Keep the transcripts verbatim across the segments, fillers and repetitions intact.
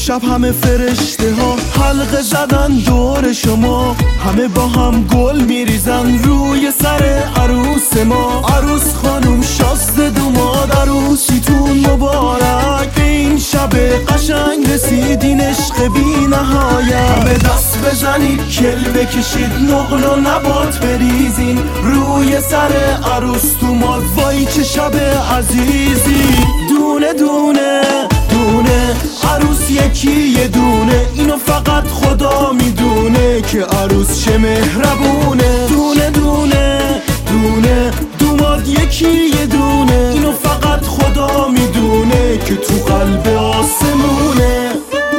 امشب همه فرشته ها حلقه زدن دور شما، همه با هم گل میریزن روی سر عروس ما. عروس خانم شازده دوماد، عروسیتون مبارک. به این شب قشنگ رسیدین عشق بی نهایت. همه دست بزنید کل بکشید نقل و نبات بریزین روی سر عروس دوماد. وای چه شب عزیزی. دونه دونه دونه عروس یکی یه دونه، اینو فقط خدا میدونه که عروس چه مهربونه. دونه دونه دونه دوماد یکی یه دونه، اینو فقط خدا میدونه که تو قلب آسمونه.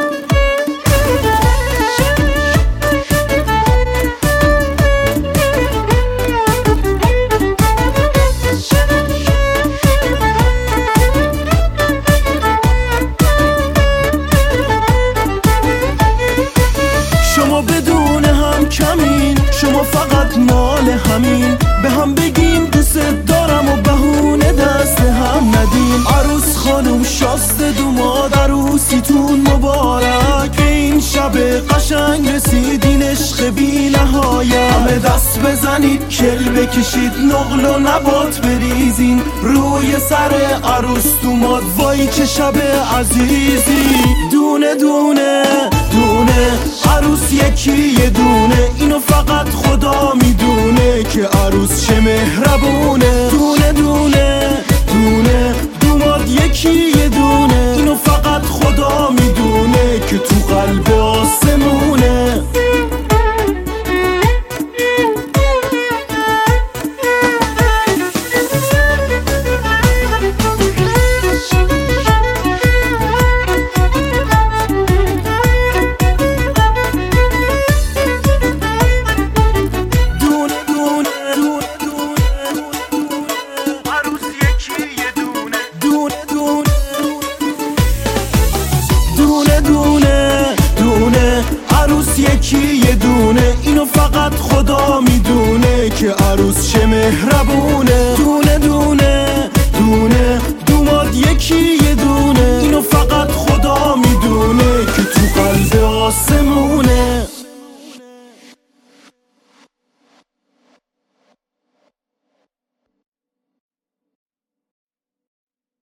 شما بدون هم کمین، شما فقط مال همین. به هم بگیم دوست دارم و بهونه دست هم ندیم. عروس خانم شازده دوماد، عروسیتون مبارک. به این شب قشنگ رسیدین عشق بی نهایت. همه دست بزنید کل بکشید نقل و نبات بریزین روی سر عروس دوماد. وای چه شب عزیزی. دونه دونه دونه عروس یکی یه دونه، اینو فقط خدا میدونه که عروس چه مهربونه. دونه دونه دونه دوماد یکی یه دونه، اینو فقط خدا میدونه که تو قلب آسمونه. یکی یه دونه، اینو فقط خدا میدونه که عروس چه مهربونه.